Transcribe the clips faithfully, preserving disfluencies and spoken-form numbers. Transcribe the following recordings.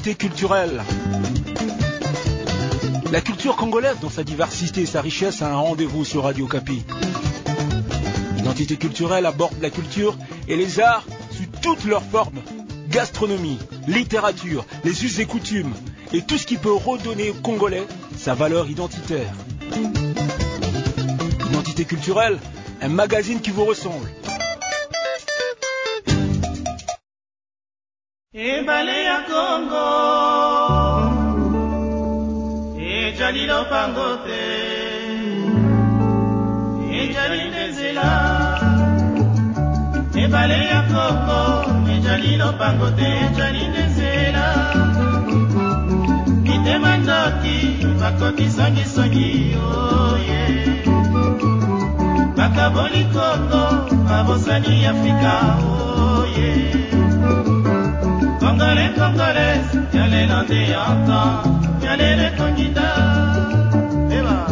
Identité culturelle. La culture congolaise, dans sa diversité et sa richesse, a un rendez-vous sur Radio Kapi. Identité culturelle aborde la culture et les arts sous toutes leurs formes. Gastronomie, littérature, les us et coutumes, et tout ce qui peut redonner aux Congolais sa valeur identitaire. Identité culturelle, un magazine qui vous ressemble. Ebale ya Congo, ejali lopango te, ejali nzela. Ebale ya Congo, ejali lopango te, ejali nzela. Mitema ndoki, bakoti songi songi, oh yeah. Bakaboli Congo, babosani Afrika, oh yeah. Congolais, Congolaises, y'a les landais entend, y'a les les candidats. Et bah.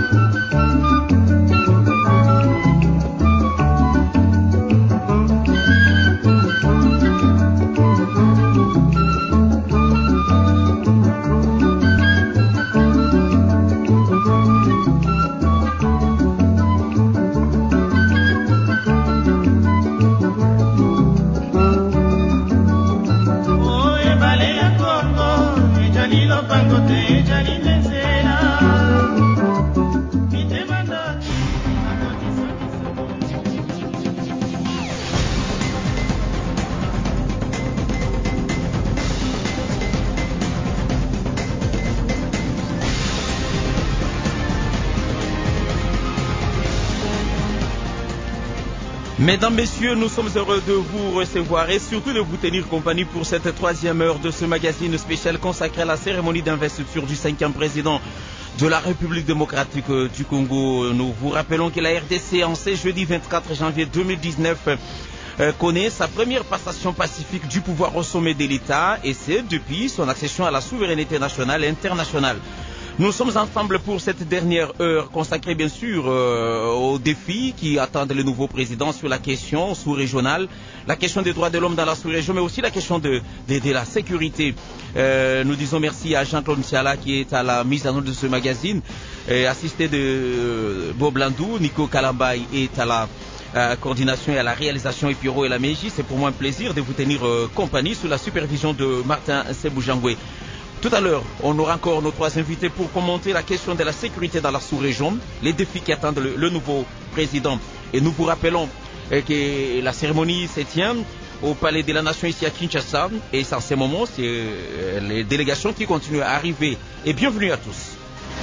Mesdames, Messieurs, nous sommes heureux de vous recevoir et surtout de vous tenir compagnie pour cette troisième heure de ce magazine spécial consacré à la cérémonie d'investiture du cinquième président de la République démocratique du Congo. Nous vous rappelons que la R D C, en ce jeudi vingt-quatre janvier deux mille dix-neuf, euh, connaît sa première passation pacifique du pouvoir au sommet de l'État, et c'est depuis son accession à la souveraineté nationale et internationale. Nous sommes ensemble pour cette dernière heure consacrée bien sûr euh, aux défis qui attendent le nouveau président sur la question sous-régionale, la question des droits de l'homme dans la sous-région, mais aussi la question de, de, de la sécurité. Euh, nous disons merci à Jean-Claude Ntiala qui est à la mise en œuvre de ce magazine, et assisté de euh, Bob Landou. Nico Kalambay est à la euh, coordination et à la réalisation, et Pierrot et la Meiji. C'est pour moi un plaisir de vous tenir euh, compagnie sous la supervision de Martin Seboujangwe. Tout à l'heure, on aura encore nos trois invités pour commenter la question de la sécurité dans la sous-région, les défis qui attendent le, le nouveau président. Et nous vous rappelons eh, que la cérémonie se tient au Palais de la Nation ici à Kinshasa. Et en ce moment, c'est euh, les délégations qui continuent à arriver. Et bienvenue à tous.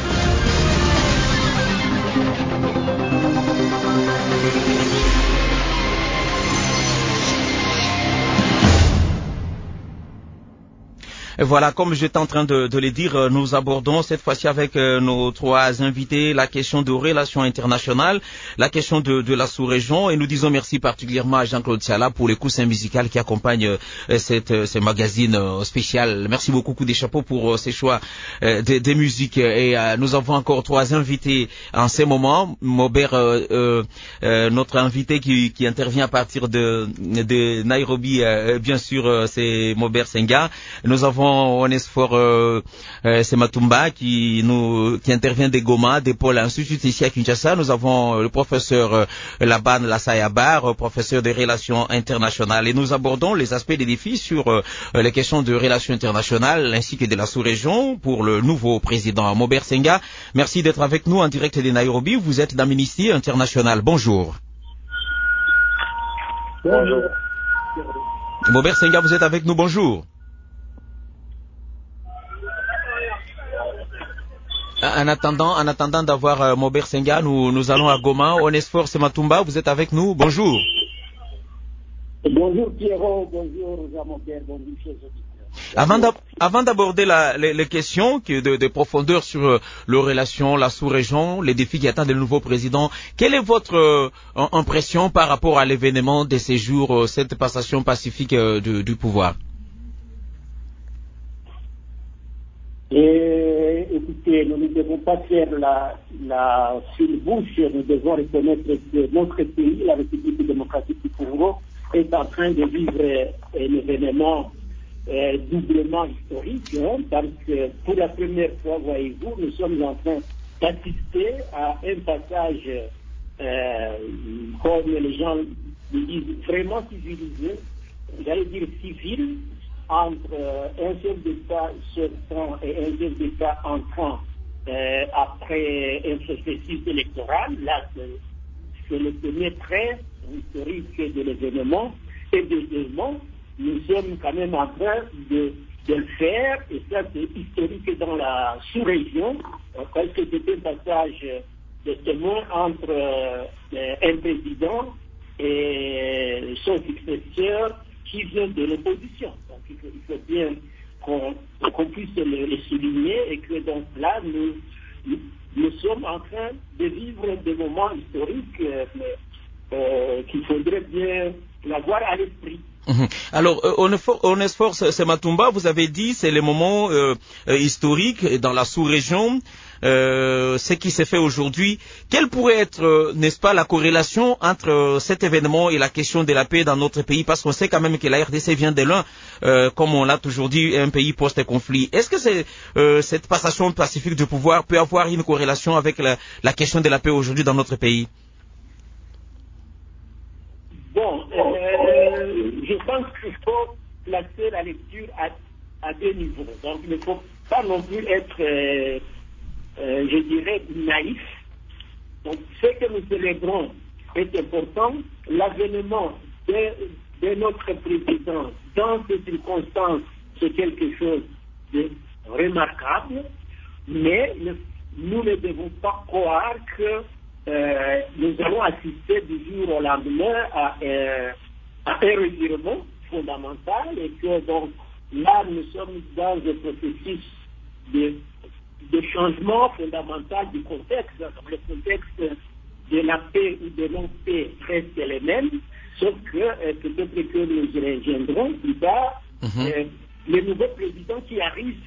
Et voilà, comme j'étais en train de, de le dire, nous abordons cette fois-ci avec euh, nos trois invités la question de relations internationales, la question de, de la sous-région, et nous disons merci particulièrement à Jean-Claude Ntiala pour les coussins musicaux qui accompagnent euh, cette, euh, ce magazine euh, spécial. Merci beaucoup, coup des chapeaux pour euh, ces choix euh, de, de musique. Et euh, nous avons encore trois invités en ce moment. Maubert, euh, euh, euh, notre invité qui, qui intervient à partir de, de Nairobi, euh, bien sûr, euh, c'est Maubert Senga. Nous avons Onesphore euh, euh, Sematumba qui nous qui intervient des Goma, des pôles instituts ici à Kinshasa. Nous avons euh, le professeur euh, Laban Lassayabar, euh, professeur des relations internationales, et nous abordons les aspects des défis sur euh, les questions de relations internationales ainsi que de la sous-région pour le nouveau président Maubert Senga. Merci d'être avec nous en direct de Nairobi. Vous êtes d'Amnesty International. Bonjour. Bonjour. Maubert Senga, vous êtes avec nous. Bonjour. En attendant, en attendant d'avoir euh, Maubert Senga, nous, nous allons à Goma. Onesphore Sematumba, vous êtes avec nous. Bonjour. Bonjour Pierrot, bonjour Jean-Maubert, bonjour chers auditeurs. Avant, d'ab avant d'aborder les, les questions de, de profondeur sur euh, les relations, la sous-région, les défis qui attendent le nouveau président, quelle est votre euh, impression par rapport à l'événement de ces jours, euh, cette passation pacifique euh, du, du pouvoir? Et, écoutez, nous ne devons pas faire la, la fine bouche, nous devons reconnaître que notre pays, la République démocratique du Congo, est en train de vivre un événement euh, doublement historique, hein, parce que pour la première fois, voyez-vous, nous sommes en train d'assister à un passage, euh, comme les gens le disent, vraiment civilisé, j'allais dire civil, entre euh, un chef d'État sortant et un chef d'État entrant euh, après un processus électoral. Là, c'est le premier trait historique de l'événement. Et deuxièmement, nous sommes quand même en train de, de le faire, et ça c'est historique dans la sous-région, parce que c'était un passage de témoin entre euh, un président et son successeur qui vient de l'opposition. Donc il faut, il faut bien qu'on qu'on puisse le, le souligner, et que donc là, nous, nous, nous sommes en train de vivre des moments historiques euh, euh, qu'il faudrait bien l'avoir à l'esprit. Alors, euh, Onesphore Sematumba, vous avez dit c'est les moments euh, euh, historiques dans la sous-région, euh, ce qui s'est fait aujourd'hui. Quelle pourrait être, euh, n'est-ce pas, la corrélation entre euh, cet événement et la question de la paix dans notre pays? Parce qu'on sait quand même que la R D C vient de loin, euh, comme on l'a toujours dit, un pays post-conflit. Est-ce que c'est, euh, cette passation pacifique du pouvoir peut avoir une corrélation avec la, la question de la paix aujourd'hui dans notre pays? Bon, euh, je pense qu'il faut placer la lecture à, à deux niveaux. Donc, il ne faut pas non plus être, euh, euh, je dirais, naïf. Donc, ce que nous célébrons est important. L'avènement de, de notre président dans ces circonstances, c'est quelque chose de remarquable, mais le, nous ne devons pas croire que Euh, nous allons assister du jour au lendemain à, euh, à un revirement fondamental, et que donc là nous sommes dans un processus de, de changement fondamental du contexte. Donc, le contexte de la paix ou de non-paix reste le même, sauf que euh, peut-être que nous reviendrons plus tard, mm-hmm. euh, le nouveau président qui arrive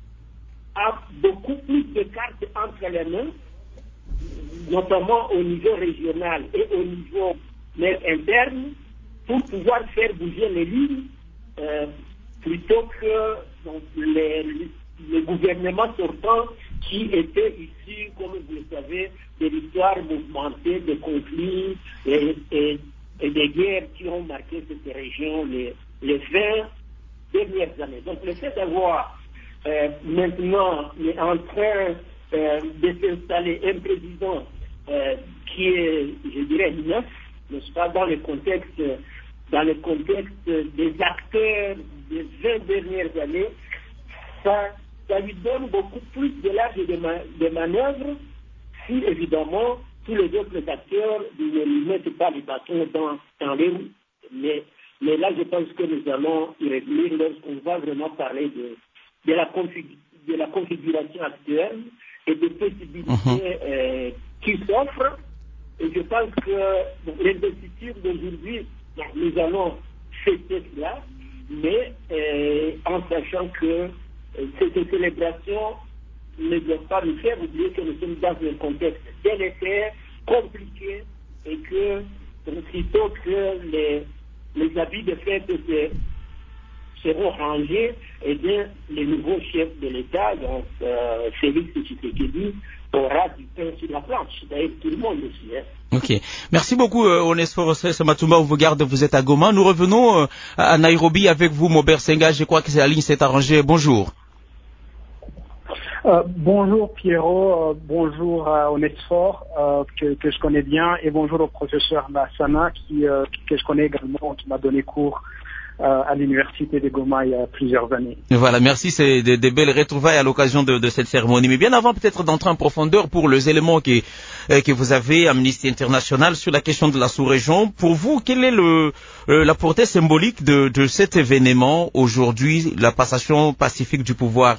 a beaucoup plus de cartes entre les mains, notamment au niveau régional et au niveau même interne, pour pouvoir faire bouger les lignes, euh, plutôt que donc, les, les gouvernements sortants qui étaient issus, comme vous le savez, de l'histoire mouvementée, de conflits et, et, et des guerres qui ont marqué cette région les, les vingt dernières années. Donc le fait d'avoir euh, maintenant en train Euh, de s'installer un président euh, qui est, je dirais, neuf, n'est-ce pas, dans le contexte, dans le contexte des acteurs des vingt dernières années, ça, ça lui donne beaucoup plus de l'âge de, ma- de manœuvre, si évidemment tous les autres acteurs ne lui mettent pas les bâtons dans, dans les roues. Mais, mais là, je pense que nous allons y revenir lorsqu'on va vraiment parler de, de, la, config- de la configuration actuelle et des possibilités uh-huh. euh, qui s'offrent. Et je pense que bon, l'investiture d'aujourd'hui, bon, nous allons fêter cela, mais euh, en sachant que euh, cette célébration ne doit pas nous faire oublier que nous sommes dans un contexte délétère, compliqué, et que plutôt que les, les habits de fête se seront rangés, et bien les nouveaux chefs de l'État, donc euh, Félix Tshisekedi, aura du pain sur la planche. D'ailleurs, tout le monde aussi. Hein. Ok. Merci beaucoup, euh, Onesphore Sematumba, vous garde, vous êtes à Goma. Nous revenons euh, à Nairobi avec vous, Maubert Senga. Je crois que la ligne s'est arrangée. Bonjour. Euh, bonjour Pierrot, euh, bonjour à Onesphore, euh, que, que je connais bien, et bonjour au professeur Lassana, qui, euh, que je connais également, qui m'a donné cours euh, à l'université de Goma il y a plusieurs années. Voilà, merci, c'est des de belles retrouvailles à l'occasion de, de cette cérémonie. Mais bien avant peut-être d'entrer en profondeur pour les éléments que, euh, que vous avez, Amnesty International, sur la question de la sous-région, pour vous, quelle est le, euh, la portée symbolique de, de cet événement aujourd'hui, la passation pacifique du pouvoir?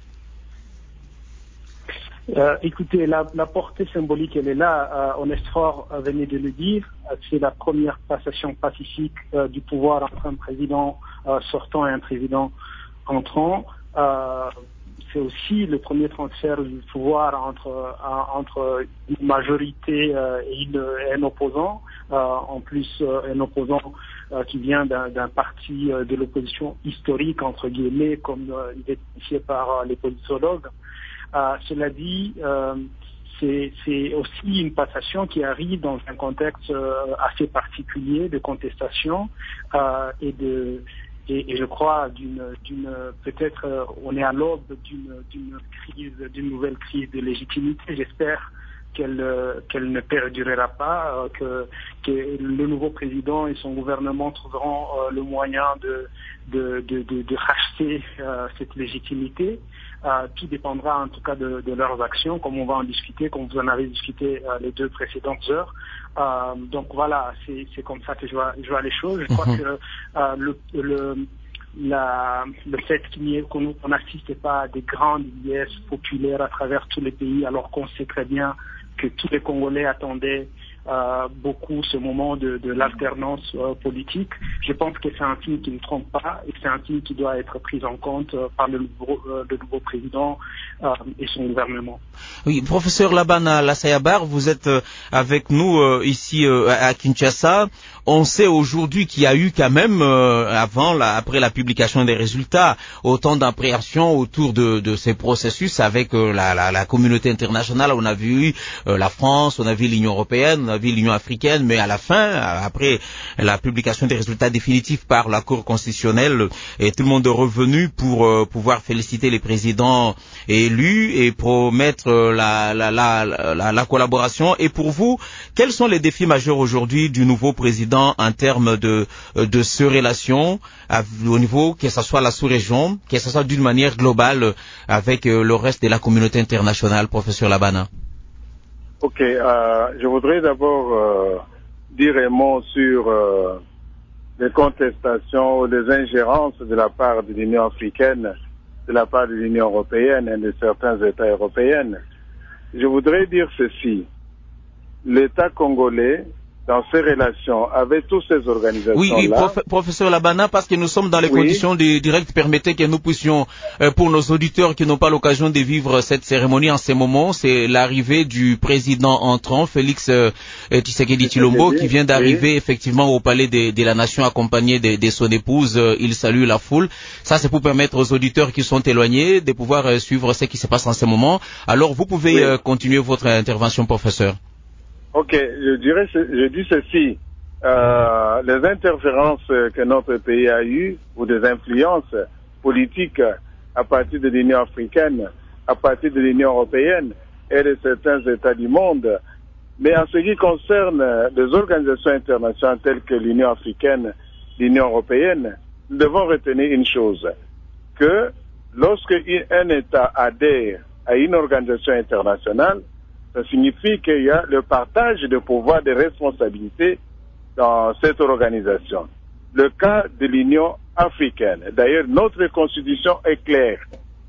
Euh, écoutez, la, la portée symbolique, elle est là. Euh, Onesphore venait de le dire. Euh, c'est la première passation pacifique euh, du pouvoir entre un président euh, sortant et un président entrant. Euh, c'est aussi le premier transfert du pouvoir entre, euh, entre une majorité euh, et, une, et un opposant, euh, en plus euh, un opposant euh, qui vient d'un, d'un parti euh, de l'opposition historique, entre guillemets, comme euh, identifié par euh, les politologues. Euh, cela dit, euh, c'est, c'est aussi une passation qui arrive dans un contexte euh, assez particulier de contestation euh, et de et, et je crois d'une, d'une peut-être euh, on est à l'aube d'une, d'une crise, d'une nouvelle crise de légitimité. J'espère qu'elle euh, qu'elle ne perdurera pas, euh, que que le nouveau président et son gouvernement trouveront euh, le moyen de de de de, de racheter euh, cette légitimité. Euh, tout dépendra en tout cas de, de leurs actions, comme on va en discuter, comme vous en avez discuté euh, les deux précédentes heures. Euh, donc voilà, c'est, c'est comme ça que je vois, je vois les choses. Je crois mm-hmm. que euh, le, le, la, le fait qu'il y ait, qu'on n'assiste pas à des grandes liesses populaires à travers tous les pays, alors qu'on sait très bien que tous les Congolais attendaient euh, beaucoup ce moment de, de l'alternance euh, politique. Je pense que c'est un signe qui ne trompe pas et c'est un signe qui doit être pris en compte euh, par le nouveau, euh, le nouveau président euh, et son gouvernement. Oui, professeur Labana Lassayabar, vous êtes euh, avec nous euh, ici euh, à Kinshasa. On sait aujourd'hui qu'il y a eu quand même, euh, avant, la, après la publication des résultats, autant d'appréhension autour de, de ces processus avec euh, la, la, la communauté internationale. On a vu euh, la France, on a vu l'Union européenne, on a vu l'Union africaine, mais à la fin, après la publication des résultats définitifs par la Cour constitutionnelle, et tout le monde est revenu pour euh, pouvoir féliciter les présidents élus et promettre euh, la, la, la, la, la collaboration. Et pour vous, quels sont les défis majeurs aujourd'hui du nouveau président en termes de, de ces relations au niveau, que ce soit la sous-région, que ce soit d'une manière globale avec le reste de la communauté internationale, professeur Labana? Ok, euh, je voudrais d'abord euh, dire un mot sur euh, les contestations ou les ingérences de la part de l'Union africaine, de la part de l'Union européenne et de certains États européens. Je voudrais dire ceci. L'État congolais, dans ses relations avec toutes ces organisations-là... Oui, oui prof, professeur Labana, parce que nous sommes dans les oui. conditions du direct, permettez que nous puissions, euh, pour nos auditeurs qui n'ont pas l'occasion de vivre cette cérémonie en ces moments, c'est l'arrivée du président entrant, Félix euh, Tshisekedi Tshilombo, qui vient d'arriver oui. effectivement au palais de, de la Nation accompagné de, de son épouse. Euh, il salue la foule. Ça, c'est pour permettre aux auditeurs qui sont éloignés de pouvoir euh, suivre ce qui se passe en ce moment. Alors, vous pouvez oui. euh, continuer votre intervention, professeur. Ok, je dirais, je dis ceci, euh, les interférences que notre pays a eues, ou des influences politiques à partir de l'Union africaine, à partir de l'Union européenne et de certains États du monde, mais en ce qui concerne les organisations internationales telles que l'Union africaine, l'Union européenne, nous devons retenir une chose, que lorsque un État adhère à une organisation internationale, ça signifie qu'il y a le partage de pouvoir, de responsabilités dans cette organisation. Le cas de l'Union africaine. D'ailleurs, notre constitution est claire.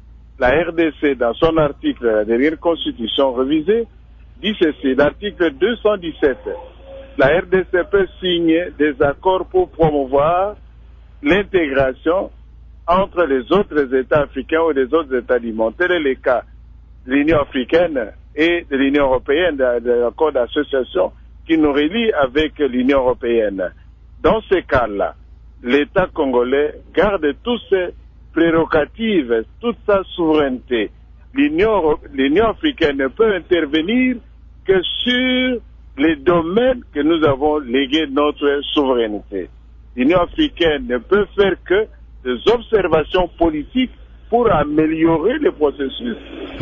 La R D C, dans son article, la dernière constitution révisée, dit ceci, l'article deux cent dix-sept. La R D C peut signer des accords pour promouvoir l'intégration entre les autres États africains ou les autres États du monde. Tel est le cas de l'Union africaine et de l'Union européenne, de, de l'accord d'association qui nous relie avec l'Union européenne. Dans ces cas-là, l'État congolais garde toutes ses prérogatives, toute sa souveraineté. L'Union, l'Union africaine ne peut intervenir que sur les domaines que nous avons légués notre souveraineté. L'Union africaine ne peut faire que des observations politiques pour améliorer le processus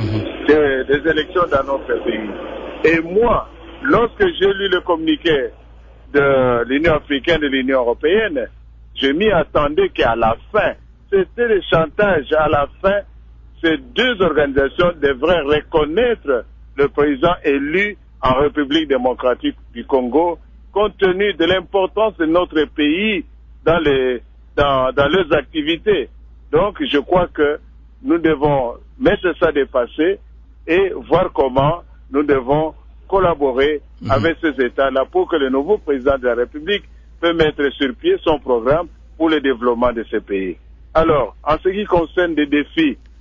des, des élections dans notre pays. Et moi, lorsque j'ai lu le communiqué de l'Union africaine et de l'Union européenne, je m'y attendais qu'à la fin, c'était le chantage, à la fin, ces deux organisations devraient reconnaître le président élu en République démocratique du Congo, compte tenu de l'importance de notre pays dans, les, dans, dans leurs activités. Donc, je crois que nous devons mettre ça de passé et voir comment nous devons collaborer mmh. avec ces États-là pour que le nouveau président de la République peut mettre sur pied son programme pour le développement de ces pays. Alors, en ce qui concerne des défis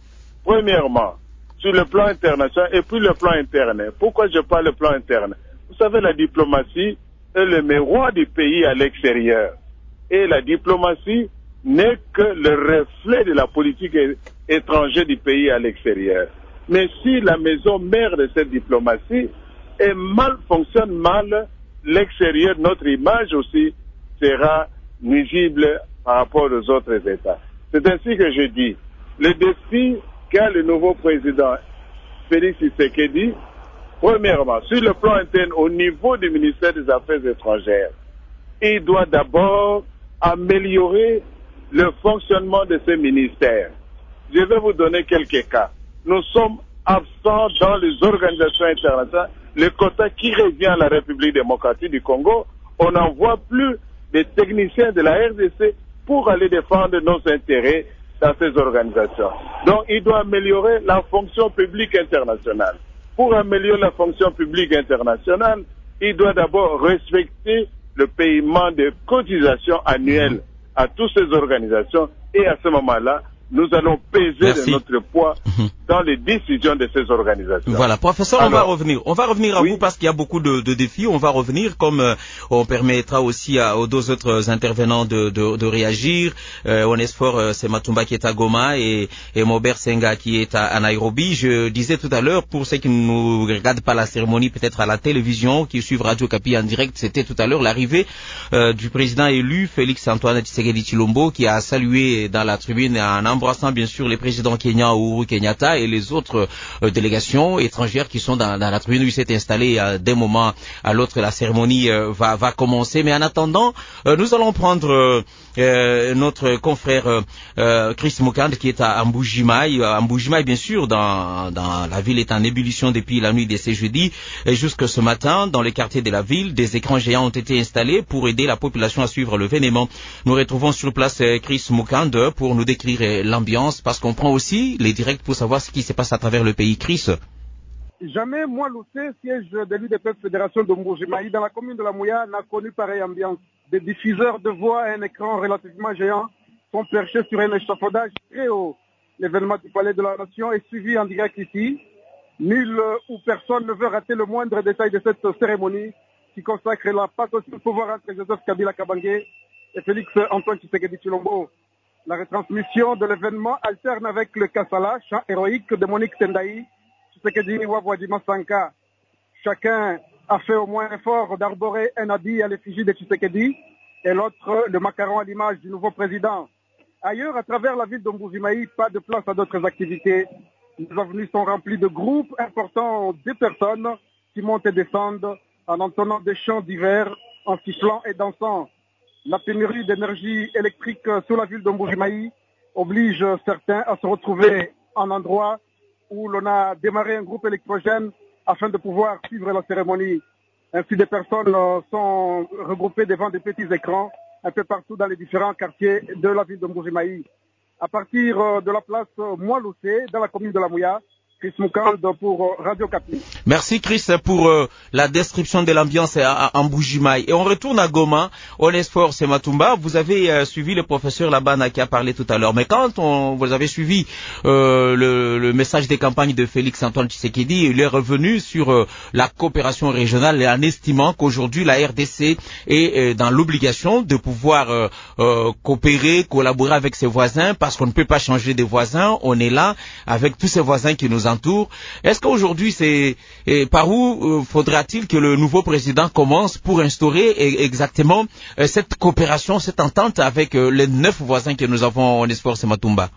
Premièrement, sur le plan international et puis le plan interne. Pourquoi je parle le plan interne? Vous savez, la diplomatie est le miroir du pays à l'extérieur. Et la diplomatie n'est que le reflet de la politique étrangère du pays à l'extérieur. Mais si la maison mère de cette diplomatie est mal, fonctionne mal, l'extérieur, notre image aussi sera nuisible par rapport aux autres États. C'est ainsi que je dis, le défi qu'a le nouveau président Félix Tshisekedi, premièrement, sur le plan interne, au niveau du ministère des Affaires étrangères, il doit d'abord améliorer le fonctionnement de ce ministère. Je vais vous donner quelques cas. Nous sommes absents dans les organisations internationales. Le quota qui revient à la République démocratique du Congo, on n'envoie plus des techniciens de la R D C pour aller défendre nos intérêts dans ces organisations. Donc, il doit améliorer la fonction publique internationale. Pour améliorer la fonction publique internationale, il doit d'abord respecter le paiement de cotisations annuelles à toutes ces organisations et à ce moment-là, nous allons peser Merci. de notre poids dans les décisions de ces organisations. Voilà, professeur, Alors, on va revenir. On va revenir à oui. vous parce qu'il y a beaucoup de, de défis. On va revenir comme euh, on permettra aussi à, aux deux autres intervenants de, de, de réagir. Euh, Onesphore euh, c'est Matumba qui est à Goma et, et Mobert Senga qui est à, à Nairobi. Je disais tout à l'heure, pour ceux qui ne nous regardent pas la cérémonie, peut-être à la télévision, qui suivent Radio Kapi en direct, c'était tout à l'heure l'arrivée euh, du président élu Félix Antoine Tshisekedi Tshilombo qui a salué dans la tribune en embrassant bien sûr les présidents kenyans Uhuru Kenyatta et les autres euh, délégations étrangères qui sont dans, dans la tribune où il s'est installé euh, d'un moment à l'autre. La cérémonie euh, va, va commencer, mais en attendant, euh, nous allons prendre euh, euh, notre confrère euh, Chris Mukand qui est à Mbujimayi. À Mbujimayi, bien sûr, dans, dans la ville est en ébullition depuis la nuit de ce jeudi et jusque ce matin, dans les quartiers de la ville, des écrans géants ont été installés pour aider la population à suivre l'événement. Nous retrouvons sur place euh, Chris Mukand pour nous décrire euh, l'ambiance, parce qu'on prend aussi les directs pour savoir ce qui se passe à travers le pays. Chris. Jamais moi, Loussé, siège de l'U D P F Fédération de Mbujimayi, dans la commune de la Mouya, n'a connu pareille ambiance. Des diffuseurs de voix et un écran relativement géant sont perchés sur un échafaudage très haut. L'événement du Palais de la Nation est suivi en direct ici. Nul ou personne ne veut rater le moindre détail de cette cérémonie qui consacre la passation de pouvoir entre Joseph Kabila Kabange et Félix Antoine Tshisekedi Tshilombo. La retransmission de l'événement alterne avec le Kassala, chant héroïque de Monique Tendaï, Tshisekedi Wabwadima Sanka. Chacun a fait au moins un effort d'arborer un habit à l'effigie de Tshisekedi et l'autre le macaron à l'image du nouveau président. Ailleurs, à travers la ville de Mbujimayi, pas de place à d'autres activités. Les avenues sont remplies de groupes importants de personnes qui montent et descendent en entonnant des chants divers, en sifflant et dansant. La pénurie d'énergie électrique sur la ville de Mbujimayi oblige certains à se retrouver en endroit où l'on a démarré un groupe électrogène afin de pouvoir suivre la cérémonie. Ainsi, des personnes sont regroupées devant des petits écrans un peu partout dans les différents quartiers de la ville de Mbujimayi. À partir de la place Moualoussé, dans la commune de la Mouya, Chris Mukand pour Radio Kapi. Merci Chris pour euh, la description de l'ambiance à, à Mbujimayi. Et on retourne à Goma. Onesphore c'est Matumba. Vous avez euh, suivi le professeur Labana qui a parlé tout à l'heure. Mais quand on, vous avez suivi euh, le, le message des campagnes de Félix Antoine Tshisekedi, il est revenu sur euh, la coopération régionale en estimant qu'aujourd'hui la R D C est euh, dans l'obligation de pouvoir euh, euh, coopérer, collaborer avec ses voisins parce qu'on ne peut pas changer de voisins. On est là avec tous ses voisins qui nous entourent. Est-ce qu'aujourd'hui, c'est et par où euh, faudra-t-il que le nouveau président commence pour instaurer et, exactement euh, cette coopération, cette entente avec euh, les neuf voisins que nous avons en Onesphore c'est Matumba?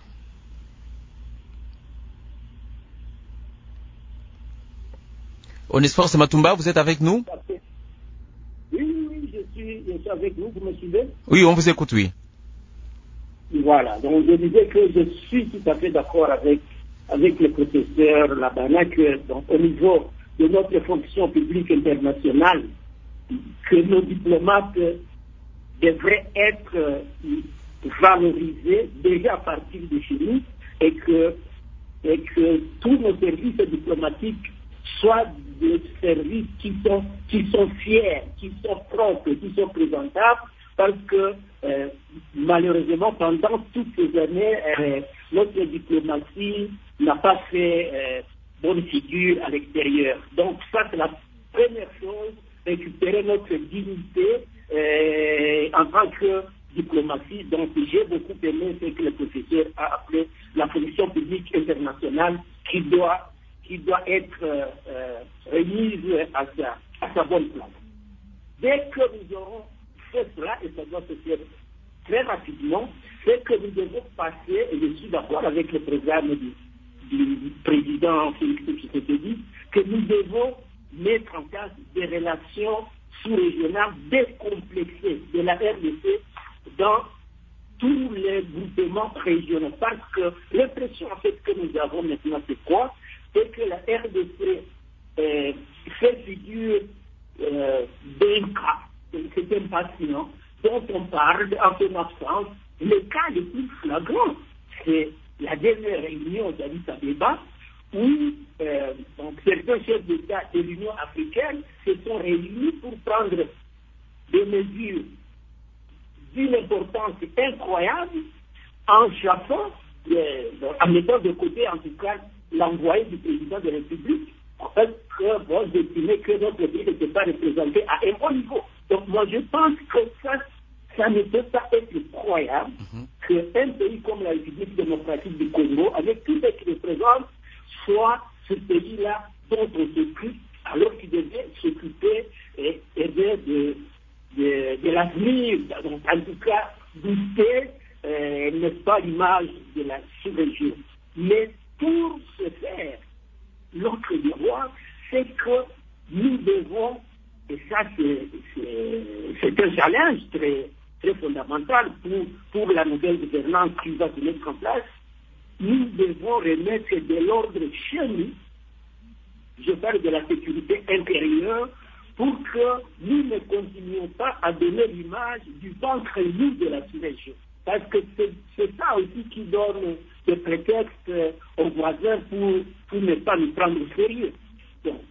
Onesphore c'est Matumba, vous êtes avec nous? Oui, oui, oui, je suis, je suis avec vous, vous me suivez? Oui, on vous écoute, oui. Voilà, donc je disais que je suis tout à fait d'accord avec avec le professeur Labana, que donc, au niveau de notre fonction publique internationale, que nos diplomates devraient être valorisés déjà à partir de chez nous et que, et que tous nos services diplomatiques soient des services qui sont, qui sont fiers, qui sont propres, qui sont présentables, parce que euh, malheureusement, pendant toutes ces années, euh, notre diplomatie n'a pas fait euh, bonne figure à l'extérieur. Donc ça, c'est la première chose, récupérer notre dignité euh, en tant que diplomatie. Donc j'ai beaucoup aimé ce que le professeur a appelé la fonction publique internationale qui doit, qui doit être euh, euh, remise à sa, à sa bonne place. Dès que nous aurons fait cela, et ça doit se faire très rapidement, c'est que nous devons passer, et je suis d'accord avec le programme du, du président Félix Tshisekedi, que nous devons mettre en place des relations sous-régionales décomplexées de la R D C dans tous les groupements régionaux. Parce que l'impression en fait que nous avons maintenant, c'est quoi? C'est que la R D C euh, fait figure euh, d'un cas, c'est un patient dont on parle en son absence. Le cas le plus flagrant, c'est la dernière réunion d'Addis Abeba où euh, donc, certains chefs d'État de l'Union africaine se sont réunis pour prendre des mesures d'une importance incroyable en chassant, euh, en mettant de côté en tout cas l'envoyé du président de la République, parce que bon, j'estimais que notre pays n'était pas représenté à un bon niveau. Donc moi je pense que ça, ça ne peut pas être croyable mm-hmm. qu'un pays comme la République démocratique du Congo, avec tout ce qu'il représente, soit ce pays-là dont on s'occupe, alors qu'il devait s'occuper et aider de, de, de l'avenir, donc en tout cas booster, euh, n'est-ce pas, l'image de la sous-région. Mais pour ce faire, notre devoir, c'est que nous devons, et ça c'est, c'est, c'est un challenge très, très fondamental pour, pour la nouvelle gouvernance qui va se mettre en place, nous devons remettre de l'ordre chez nous, je parle de la sécurité intérieure, pour que nous ne continuions pas à donner l'image du ventre nu de la sous-région. Parce que c'est, c'est ça aussi qui donne des prétextes aux voisins pour, pour ne pas nous prendre au sérieux. Donc,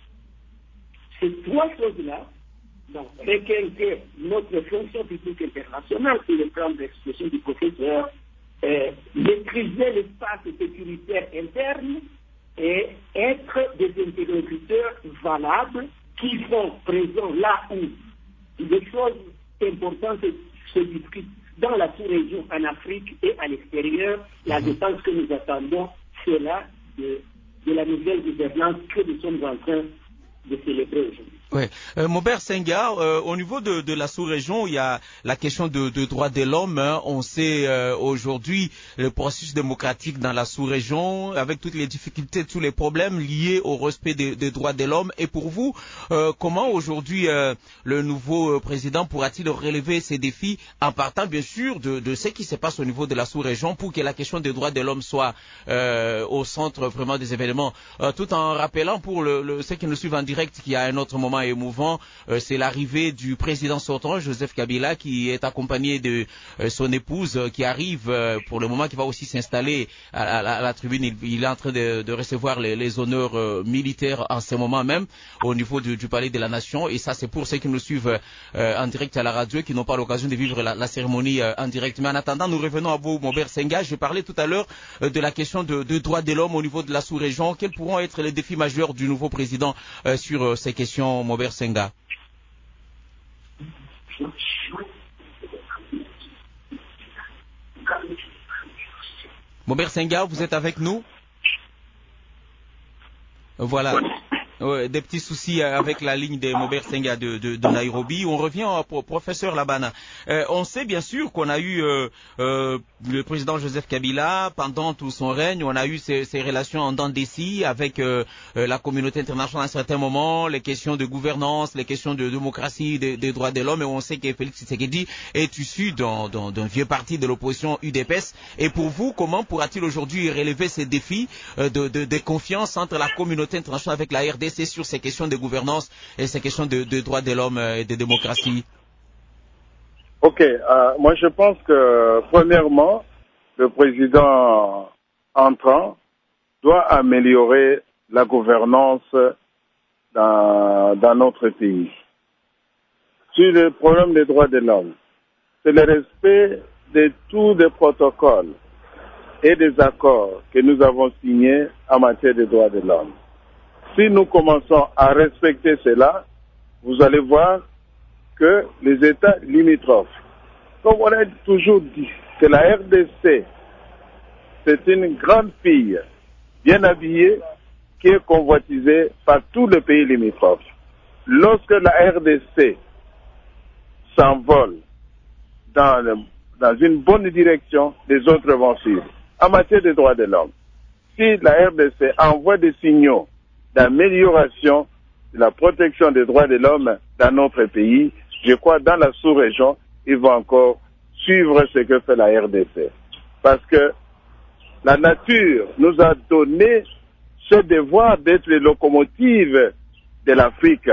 ces trois choses-là, donc, requièrent que notre fonction publique internationale, sur le plan de l'expression du professeur, euh, maîtriser l'espace sécuritaire interne et être des interlocuteurs valables qui sont présents là où des choses importantes se discutent dans la sous-région, en Afrique et à l'extérieur. La défense que nous attendons, c'est là de, de la nouvelle gouvernance que nous sommes en train de célébrer aujourd'hui. Oui. Euh, Maubert Senga, euh, au niveau de, de la sous-région, il y a la question de, de droits de l'homme. Hein. On sait euh, aujourd'hui le processus démocratique dans la sous-région, avec toutes les difficultés, tous les problèmes liés au respect des, des droits de l'homme. Et pour vous, euh, comment aujourd'hui euh, le nouveau président pourra-t-il relever ces défis en partant bien sûr de, de ce qui se passe au niveau de la sous-région pour que la question des droits de l'homme soit euh, au centre vraiment des événements, euh, tout en rappelant pour le, le, ceux qui nous suivent en direct qu'il y a un autre moment émouvant, euh, c'est l'arrivée du président sortant, Joseph Kabila, qui est accompagné de euh, son épouse, euh, qui arrive euh, pour le moment, qui va aussi s'installer à, à, à la tribune. Il, il est en train de, de recevoir les, les honneurs euh, militaires en ce moment même, au niveau du, du Palais de la Nation. Et ça, c'est pour ceux qui nous suivent euh, en direct à la radio, qui n'ont pas l'occasion de vivre la, la cérémonie euh, en direct. Mais en attendant, nous revenons à vous, Maubert Senga. Je parlais tout à l'heure euh, de la question de, de droits de l'homme au niveau de la sous-région. Quels pourront être les défis majeurs du nouveau président euh, sur euh, ces questions, Maubert Senga? Maubert Senga, vous êtes avec nous? Voilà. Ouais, des petits soucis avec la ligne de Maubert Senga de, de, de Nairobi. On revient au professeur Labana. Euh, on sait bien sûr qu'on a eu euh, euh, le président Joseph Kabila pendant tout son règne. On a eu ces, ces relations en dents de scie avec euh, la communauté internationale à un certain moment, les questions de gouvernance, les questions de démocratie, des, des droits de l'homme. Et on sait que Félix Tshisekedi est issu d'un, d'un, d'un vieux parti de l'opposition U D P S. Et pour vous, comment pourra-t-il aujourd'hui relever ces défis euh, de, de, de confiance entre la communauté internationale avec la R D C sur ces questions de gouvernance et ces questions de, de droits de l'homme et de démocratie? Ok, euh, moi je pense que premièrement, le président entrant doit améliorer la gouvernance dans, dans notre pays. Sur le problème des droits de l'homme, c'est le respect de tous les protocoles et des accords que nous avons signés en matière de droits de l'homme. Si nous commençons à respecter cela, vous allez voir que les États limitrophes, comme on a toujours dit, que la R D C, c'est une grande fille, bien habillée, qui est convoitisée par tous les pays limitrophes. Lorsque la R D C s'envole dans, le, dans une bonne direction, les autres vont suivre. En matière de droits de l'homme, si la R D C envoie des signaux d'amélioration de la protection des droits de l'homme dans notre pays, je crois dans la sous-région, ils vont encore suivre ce que fait la R D C. Parce que la nature nous a donné ce devoir d'être les locomotives de l'Afrique.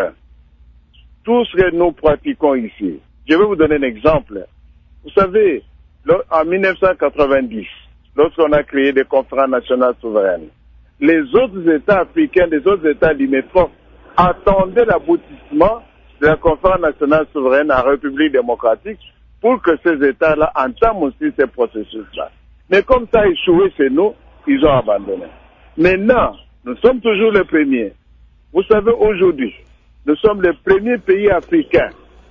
Tout ce que nous pratiquons ici. Je vais vous donner un exemple. Vous savez, en mille neuf cent quatre-vingt-dix, lorsqu'on a créé des conférences nationales souveraines, les autres États africains, les autres États limitrophes attendaient l'aboutissement de la conférence nationale souveraine en République démocratique pour que ces États-là entament aussi ces processus-là. Mais comme ça a échoué chez nous, ils ont abandonné. Maintenant, nous sommes toujours les premiers. Vous savez, aujourd'hui, nous sommes les premiers pays africains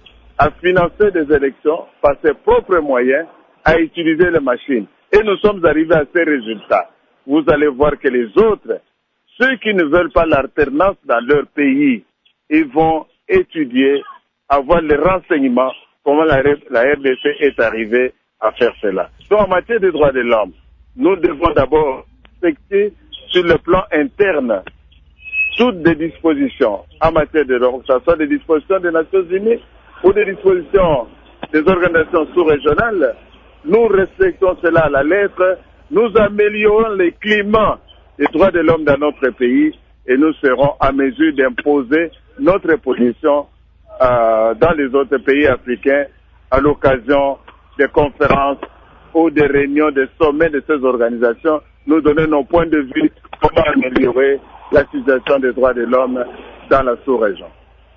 à financer des élections par ses propres moyens, à utiliser les machines. Et nous sommes arrivés à ces résultats. Vous allez voir que les autres, ceux qui ne veulent pas l'alternance dans leur pays, ils vont étudier, avoir les renseignements, comment la, la R D C est arrivée à faire cela. Donc en matière de droits de l'homme, nous devons d'abord respecter sur le plan interne toutes les dispositions en matière de l'homme, que ce soit des dispositions des Nations Unies ou des dispositions des organisations sous-régionales. Nous respectons cela à la lettre, nous améliorons le climat des droits de l'homme dans notre pays et nous serons à mesure d'imposer notre position euh, dans les autres pays africains à l'occasion des conférences ou des réunions, des sommets de ces organisations, nous donner nos points de vue, comment améliorer la situation des droits de l'homme dans la sous-région.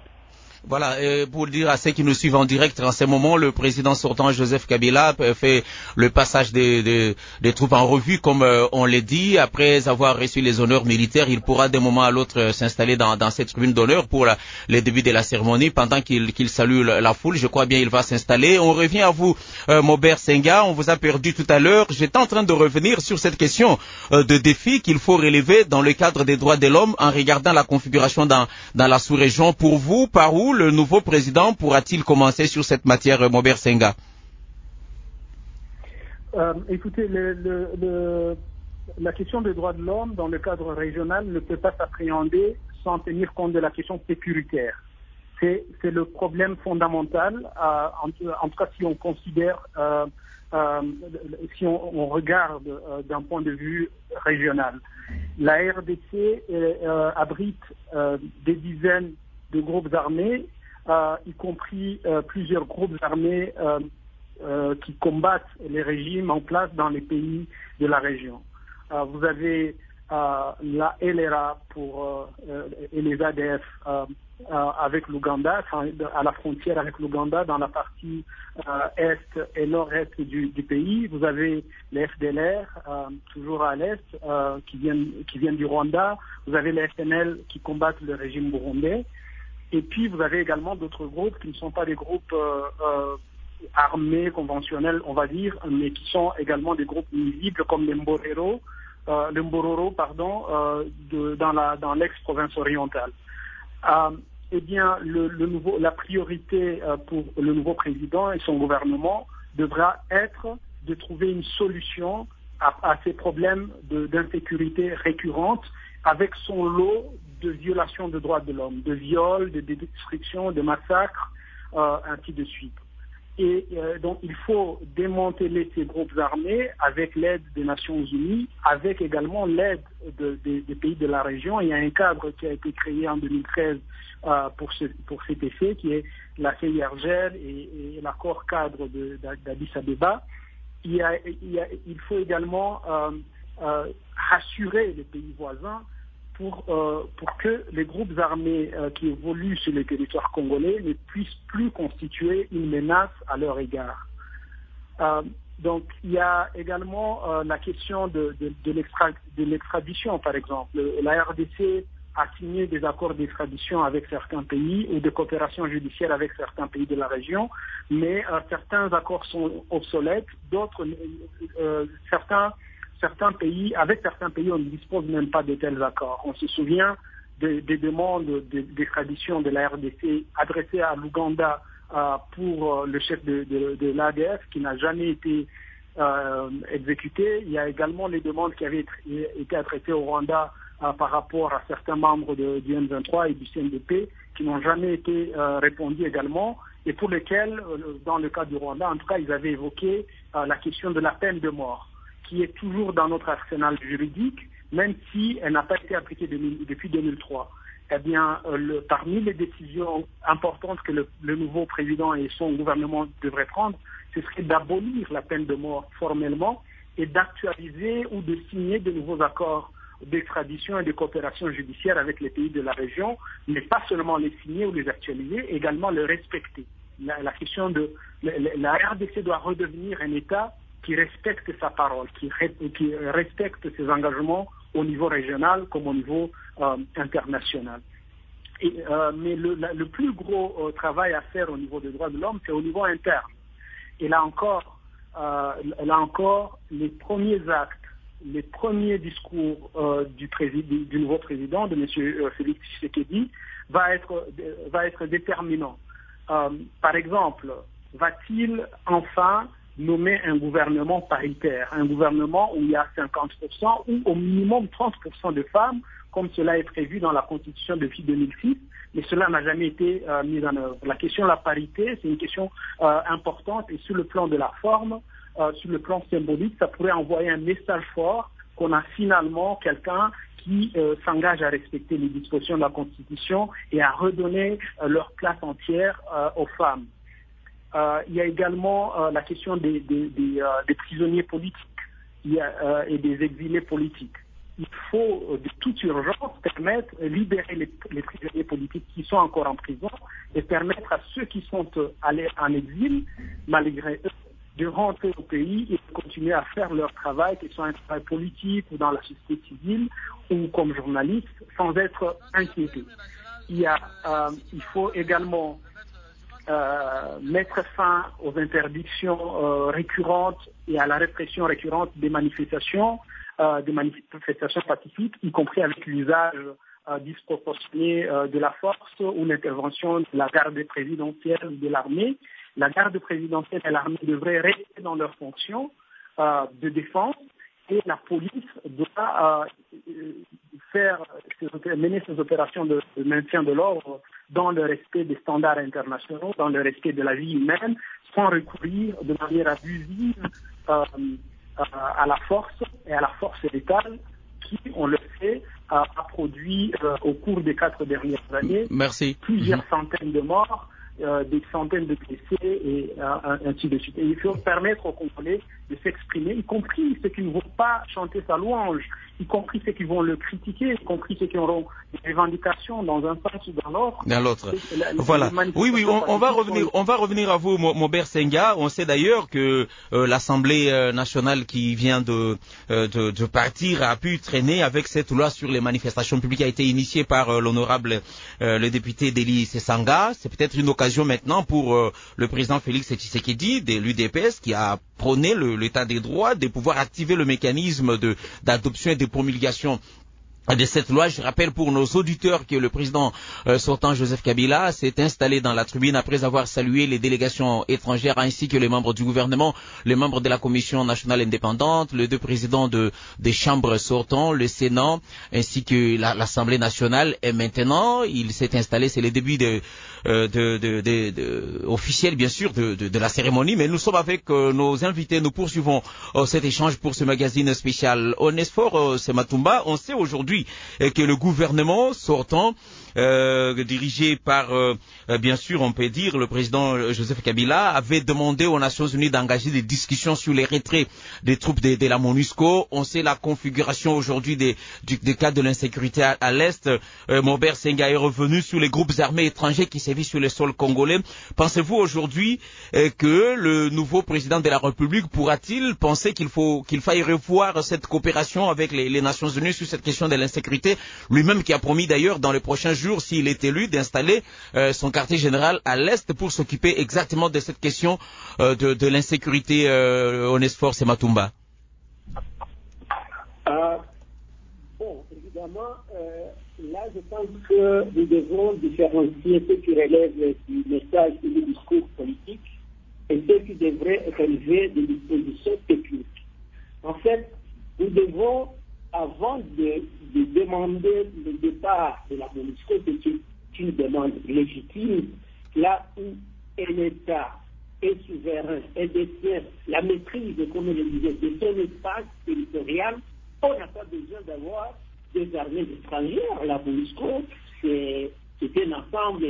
Voilà, euh, pour dire à ceux qui nous suivent en direct, en ce moment, le président sortant Joseph Kabila fait le passage des, des, des troupes en revue, comme euh, on l'a dit. Après avoir reçu les honneurs militaires, il pourra d'un moment à l'autre euh, s'installer dans, dans cette tribune d'honneur pour la, le début de la cérémonie, pendant qu'il qu'il salue la, la foule. Je crois bien il va s'installer. On revient à vous, euh, Maubert Senga. On vous a perdu tout à l'heure. J'étais en train de revenir sur cette question euh, de défi qu'il faut relever dans le cadre des droits de l'homme en regardant la configuration dans, dans la sous-région. Pour vous, par où le nouveau président pourra-t-il commencer sur cette matière, Maubert Senga? euh, Écoutez, le, le, le, la question des droits de l'homme dans le cadre régional ne peut pas s'appréhender sans tenir compte de la question sécuritaire. C'est le problème fondamental, euh, en, en tout cas si on considère, euh, euh, si on, on regarde euh, d'un point de vue régional. La R D C euh, abrite euh, des dizaines de groupes armés, euh, y compris euh, plusieurs groupes armés euh, euh, qui combattent les régimes en place dans les pays de la région. Euh, vous avez euh, la L R A pour, euh, et les A D F euh, euh, avec l'Ouganda, enfin, à la frontière avec l'Ouganda, dans la partie euh, est et nord-est du, du pays. Vous avez les F D L R, euh, toujours à l'est, euh, qui viennent qui viennent du Rwanda. Vous avez les F N L qui combattent le régime burundais. Et puis, vous avez également d'autres groupes qui ne sont pas des groupes euh, euh, armés, conventionnels, on va dire, mais qui sont également des groupes nuisibles comme les Mbororo, euh, les Mbororo, pardon, euh, de, dans la dans l'ex-province orientale. Euh, eh bien, le, le nouveau, la priorité euh, pour le nouveau président et son gouvernement devra être de trouver une solution à, à ces problèmes d'insécurité récurrentes, avec son lot de violations de droits de l'homme, de viols, de, de destructions, de massacres, euh, ainsi de suite. Et euh, donc il faut démanteler ces groupes armés avec l'aide des Nations Unies, avec également l'aide de, de, des pays de la région. Il y a un cadre qui a été créé en deux mille treize euh, pour, ce, pour cet effet, qui est la C I R G E L et, et l'accord cadre d'Addis Abeba. Il, y a, il, y a, il faut également euh, euh, rassurer les pays voisins pour, euh, pour que les groupes armés euh, qui évoluent sur le territoire congolais ne puissent plus constituer une menace à leur égard. Euh, donc, il y a également euh, la question de, de, de, l'extra, de l'extradition, par exemple. La R D C a signé des accords d'extradition avec certains pays ou de coopération judiciaire avec certains pays de la région, mais euh, certains accords sont obsolètes, d'autres, euh, certains, certains pays, avec certains pays, on ne dispose même pas de tels accords. On se souvient des, des demandes de, d'extradition de la R D C adressées à l'Ouganda euh, pour euh, le chef de, de, de l'A D F qui n'a jamais été euh, exécuté. Il y a également les demandes qui avaient été adressées au Rwanda Euh, par rapport à certains membres de, du M vingt-trois et du C N D P qui n'ont jamais été euh, répondus également et pour lesquels, euh, dans le cas du Rwanda, en tout cas, ils avaient évoqué euh, la question de la peine de mort, qui est toujours dans notre arsenal juridique, même si elle n'a pas été appliquée de, depuis deux mille trois. Eh bien, euh, le, parmi les décisions importantes que le, le nouveau président et son gouvernement devraient prendre, ce serait d'abolir la peine de mort formellement et d'actualiser ou de signer de nouveaux accords d'extradition et de coopération judiciaire avec les pays de la région, mais pas seulement les signer ou les actualiser, également les respecter. La, la question de la, la R D C doit redevenir un État qui respecte sa parole, qui, qui respecte ses engagements au niveau régional comme au niveau euh, international. Et, euh, mais le, la, le plus gros euh, travail à faire au niveau des droits de l'homme, c'est au niveau interne. Et là encore, euh, là encore, les premiers actes, les premiers discours euh, du, président, du nouveau président, de M. Euh, Félix Tshisekedi, va être, euh, va être déterminant. Euh, par exemple, va-t-il enfin nommer un gouvernement paritaire, un gouvernement où il y a cinquante pour cent ou au minimum trente pour cent de femmes, comme cela est prévu dans la Constitution depuis deux mille six, mais cela n'a jamais été euh, mis en œuvre. La question de la parité, c'est une question euh, importante et sur le plan de la forme, Euh, sur le plan symbolique, ça pourrait envoyer un message fort qu'on a finalement quelqu'un qui euh, s'engage à respecter les dispositions de la Constitution et à redonner euh, leur place entière euh, aux femmes. Euh, il y a également euh, la question des, des, des, euh, des prisonniers politiques il y a, euh, et des exilés politiques. Il faut euh, de toute urgence permettre de libérer les, les prisonniers politiques qui sont encore en prison et permettre à ceux qui sont euh, allés en exil, malgré eux, de rentrer au pays et de continuer à faire leur travail, qu'ils soient un travail politique ou dans la société civile ou comme journaliste, sans être inquiétés. Il, y a, euh, il faut également euh, mettre fin aux interdictions euh, récurrentes et à la répression récurrente des manifestations, euh, des manifestations pacifiques, y compris avec l'usage euh, disproportionné euh, de la force ou l'intervention de la garde présidentielle ou de l'armée. La garde présidentielle et l'armée devraient rester dans leurs fonctions euh, de défense et la police doit euh, faire, mener ses opérations de, de maintien de l'ordre dans le respect des standards internationaux, dans le respect de la vie humaine, sans recourir de manière abusive euh, à la force et à la force létale qui, on le sait, a, a produit euh, au cours des quatre dernières années Merci. plusieurs Mmh. centaines de morts. Euh, des centaines de blessés et euh, ainsi de suite. Et il faut permettre aux Congolais de s'exprimer, y compris ceux qui ne vont pas chanter sa louange, y compris ceux qui vont le critiquer, y compris ceux qui auront des revendications dans un sens ou dans l'autre. Dans l'autre. Voilà. Oui, oui, on, on va revenir, on va revenir à vous, Maubert Senga. On sait d'ailleurs que euh, l'Assemblée nationale qui vient de, euh, de, de partir a pu traîner avec cette loi sur les manifestations publiques, a été initiée par euh, l'honorable euh, le député Deli Sesanga. C'est peut-être une occasion maintenant pour euh, le président Félix Tshisekedi de l'U D P S qui a prôné l'état des droits, de pouvoir activer le mécanisme de d'adoption et de promulgation de cette loi. Je rappelle pour nos auditeurs que le président euh, sortant Joseph Kabila s'est installé dans la tribune après avoir salué les délégations étrangères ainsi que les membres du gouvernement, les membres de la Commission nationale indépendante, les deux présidents de, des chambres sortants, le Sénat ainsi que l'Assemblée nationale. Et maintenant, il s'est installé, c'est le début de, euh, de, de, de, de, officiel bien sûr de, de, de la cérémonie. Mais nous sommes avec euh, nos invités, nous poursuivons euh, cet échange pour ce magazine spécial Onesphore, euh, c'est Matumba. On sait aujourd'hui que le gouvernement sortant euh, dirigé par, euh, bien sûr, on peut dire, le président Joseph Kabila, avait demandé aux Nations Unies d'engager des discussions sur les retraits des troupes de, de la MONUSCO. On sait la configuration aujourd'hui des, du, des cas de l'insécurité à, à l'Est. Euh, Mobert Senga est revenu sur les groupes armés étrangers qui sévissent sur le sol congolais. Pensez-vous aujourd'hui euh, que le nouveau président de la République pourra-t-il penser qu'il faut qu'il faille revoir cette coopération avec les, les Nations Unies sur cette question de l'insécurité, lui-même qui a promis d'ailleurs dans les prochains jours, s'il est élu, d'installer euh, son quartier général à l'Est pour s'occuper exactement de cette question euh, de, de l'insécurité euh, Onesphore Sematumba? euh, Bon, évidemment, euh, là je pense que nous devons différencier ce qui relève du message et du discours politique et ce qui devrait relever des dispositions techniques. En fait, nous devons, avant de, de demander le départ de la MONUSCO, c'est une demande légitime, là où un État est souverain et détient la maîtrise, comme je le disais, de son espace territorial, on n'a pas besoin d'avoir des armées étrangères. La MONUSCO, c'est un ensemble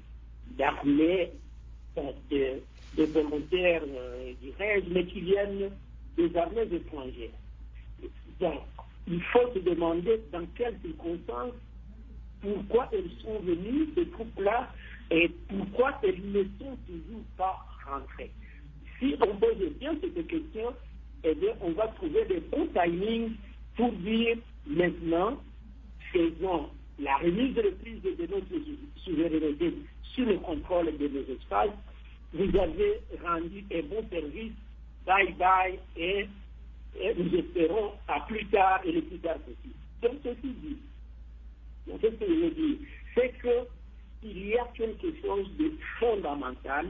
d'armées, de, de, de volontaires, euh, dirais-je, mais qui viennent des armées étrangères. Donc, il faut se demander dans quelles circonstances, pourquoi elles sont venues, ces troupes-là, et pourquoi elles ne sont toujours pas rentrées. Si on pose bien cette question, eh bien, on va trouver des bons timings pour dire maintenant, faisons la remise de reprise de notre souveraineté sur le contrôle de nos espaces. Vous avez rendu un bon service, bye bye, et, et nous espérons à plus tard et le plus tard possible. Donc, ceci dit, donc, ce que je veux dire, c'est qu'il y a quelque chose de fondamental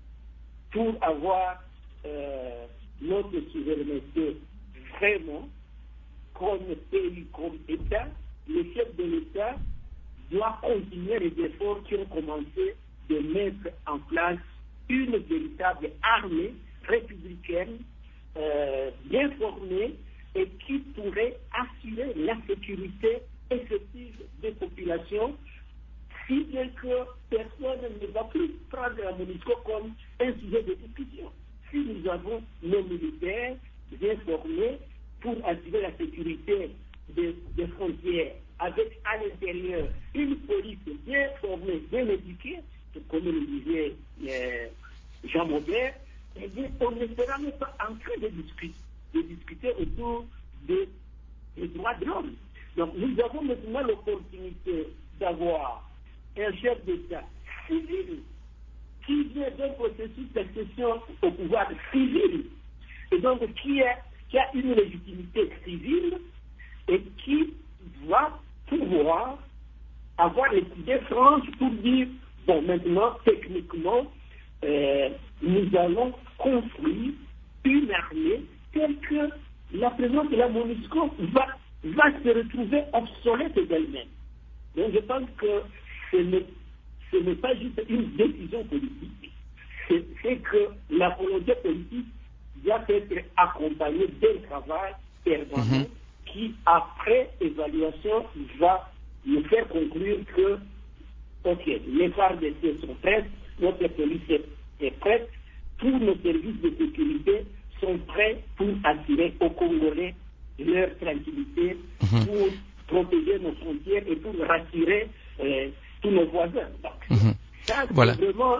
pour avoir euh, notre souveraineté vraiment comme pays, comme État. Le chef de l'État doit continuer les efforts qui ont commencé de mettre en place une véritable armée républicaine euh, bien formée et qui pourrait assurer la sécurité effective des populations, si bien que personne ne va plus prendre la MONUSCO comme un sujet de discussion. Si nous avons nos militaires bien formés pour assurer la sécurité des, des frontières, avec à l'intérieur une police bien formée, bien éduquée, comme le disait euh, Jean Maubert, eh bien, on ne sera même pas en train de discuter, de discuter autour des, des droits de l'homme. Donc nous avons maintenant l'opportunité d'avoir un chef d'État civil qui vient d'un processus d'accession au pouvoir civil et donc qui, est, qui a une légitimité civile et qui va pouvoir avoir les idées franches pour dire, bon, maintenant, techniquement, euh, nous allons construire une armée telle que la présence de la MONUSCO va, va se retrouver obsolète d'elle-même. Donc je pense que ce n'est, ce n'est pas juste une décision politique, c'est, c'est que la volonté politique doit être accompagnée d'un travail permanent mm-hmm. qui, après évaluation, va nous faire conclure que, ok, les phares d'essai sont prêts, notre police est, est prête, tous nos services de sécurité sont prêts pour assurer aux Congolais leur tranquillité, mm-hmm. pour protéger nos frontières et pour rassurer euh, tous nos voisins. Donc, mm-hmm. ça, c'est voilà. vraiment...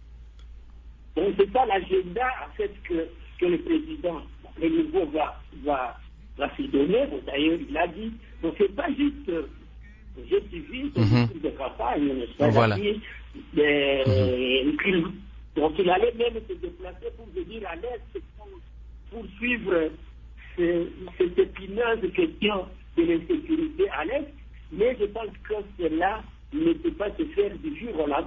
Donc, c'est ça l'agenda, en fait, que, que le président, le nouveau, va, va, va se donner. Bon, d'ailleurs, il a dit, donc c'est pas juste... Euh, j'ai suivi son mm-hmm. discours de campagne, n'est-ce pas, voilà. dit, euh, mm-hmm. donc il allait même se déplacer pour venir à l'Est pour, pour suivre ce, cette épineuse question de l'insécurité à l'Est, mais je pense que cela ne peut pas se faire du jour au lendemain,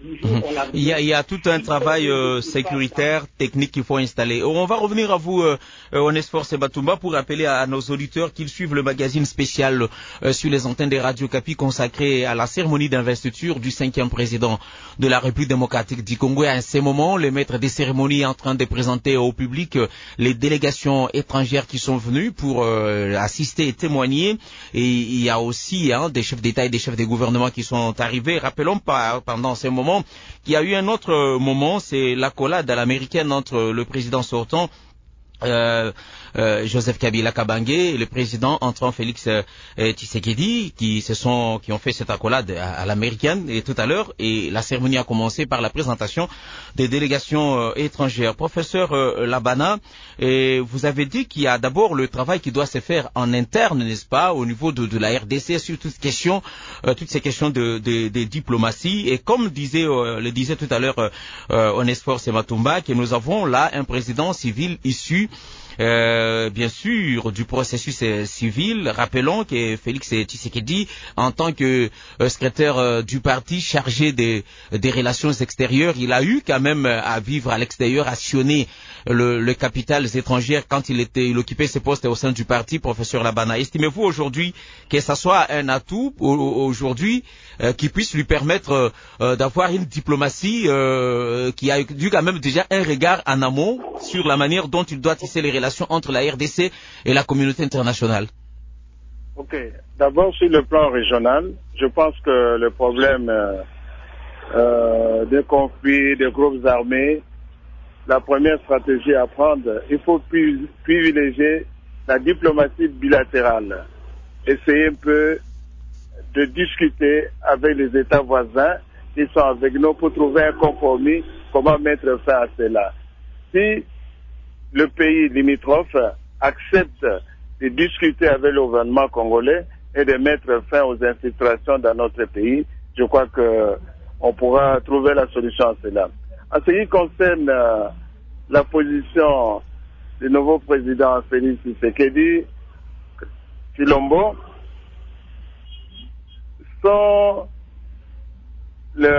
du jour au lendemain. Il y a, il y a tout un travail euh, sécuritaire, technique qu'il faut installer. On va revenir à vous, euh, Onesphore Sebatumba, pour rappeler à, à nos auditeurs qu'ils suivent le magazine spécial euh, sur les antennes des Radio Kapi consacré à la cérémonie d'investiture du cinquième président de la République démocratique du Congo. Et à ce moment, les maîtres des cérémonies en train de présenter au public euh, les délégations étrangères qui sont venues pour euh, assister et témoigner. Et il y a aussi hein, des chefs d'État et des chefs de gouvernement qui sont arrivés. Rappelons pas pendant ces moments qu'il y a eu un autre moment, c'est l'accolade à l'américaine entre le président sortant Euh, euh, Joseph Kabila Kabange et le président entrant Félix euh, Tshisekedi qui se sont qui ont fait cette accolade à, à l'américaine et tout à l'heure, et la cérémonie a commencé par la présentation des délégations euh, étrangères. Professeur euh, Labana, et vous avez dit qu'il y a d'abord le travail qui doit se faire en interne, n'est-ce pas, au niveau de, de la R D C sur toutes ces questions, euh, toutes ces questions de, de, de diplomatie, et comme disait euh, le disait tout à l'heure euh, Onesphore Sebatumba, que nous avons là un président civil issu Euh, bien sûr du processus euh, civil. Rappelons que Félix Tshisekedi, en tant que euh, secrétaire euh, du parti chargé des, des relations extérieures, il a eu quand même euh, à vivre à l'extérieur, à sillonner le, le capitales étrangères quand il était, il occupait ses postes au sein du parti. Professeur Labana, estimez-vous aujourd'hui que ça soit un atout aujourd'hui euh, qui puisse lui permettre euh, d'avoir une diplomatie euh, qui a dû quand même déjà un regard en amont sur la manière dont il doit tisser les relations entre la R D C et la communauté internationale? Ok. D'abord, sur le plan régional, je pense que le problème euh, euh, des conflits, des groupes armés, la première stratégie à prendre, il faut privilégier la diplomatie bilatérale. Essayer un peu de discuter avec les États voisins qui sont avec nous pour trouver un compromis, comment mettre fin à cela. Si le pays limitrophe accepte de discuter avec le gouvernement congolais et de mettre fin aux infiltrations dans notre pays, je crois qu'on pourra trouver la solution à cela. En ce qui concerne euh, la position du nouveau président Félix Tshisekedi Tshilombo, sont le,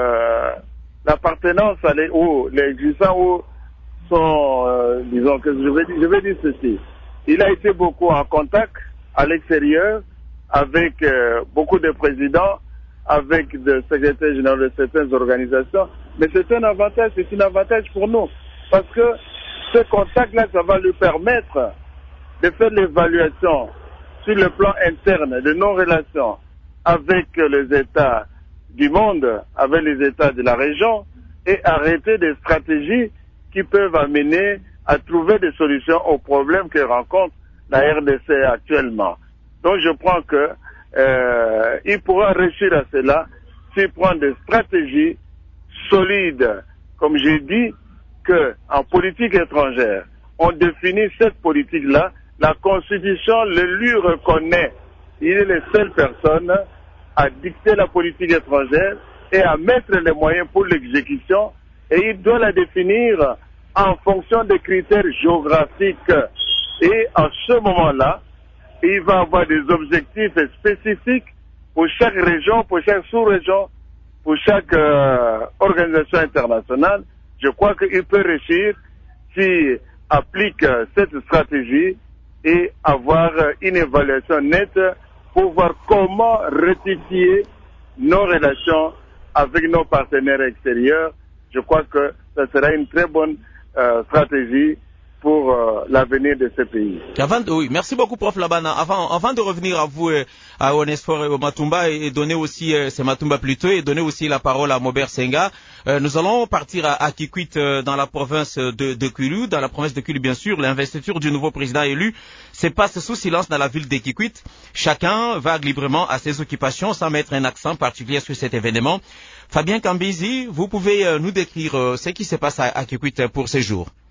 l'appartenance à les, ou l'existence ou sont, euh, disons que je vais, je vais dire ceci. Il a été beaucoup en contact à l'extérieur avec euh, beaucoup de présidents, avec des secrétaires généraux de certaines organisations, mais c'est un avantage, c'est un avantage pour nous, parce que ce contact-là, ça va lui permettre de faire l'évaluation sur le plan interne de nos relations avec les États du monde, avec les États de la région, et arrêter des stratégies qui peuvent amener à trouver des solutions aux problèmes que rencontre la R D C actuellement. Donc je crois que euh, il pourra réussir à cela s'il prend des stratégies solides. Comme j'ai dit, que en politique étrangère, on définit cette politique-là, la Constitution le lui reconnaît. Il est la seule personne à dicter la politique étrangère et à mettre les moyens pour l'exécution, et il doit la définir en fonction des critères géographiques. Et en ce moment-là, il va avoir des objectifs spécifiques pour chaque région, pour chaque sous-région, pour chaque euh, organisation internationale. Je crois qu'il peut réussir s'il applique euh, cette stratégie et avoir euh, une évaluation nette pour voir comment rectifier nos relations avec nos partenaires extérieurs. Je crois que ce sera une très bonne Euh, stratégie pour euh, l'avenir de ce pays. Avant de, oui, merci beaucoup, Prof Labana. Avant, avant de revenir à vous, euh, à Onesphore Matumba, et, et donner aussi, euh, c'est Matumba plutôt, et donner aussi la parole à Maubert Senga, euh, nous allons partir à, à Kikwit, euh, dans la province de, de Kwilu, dans la province de Kwilu, bien sûr. L'investiture du nouveau président élu se passe sous silence dans la ville de Kikwit. Chacun vague librement à ses occupations sans mettre un accent particulier sur cet événement. Fabien Kambizi, vous pouvez euh, nous décrire euh, ce qui se passe à, à Kikwit pour ces jours?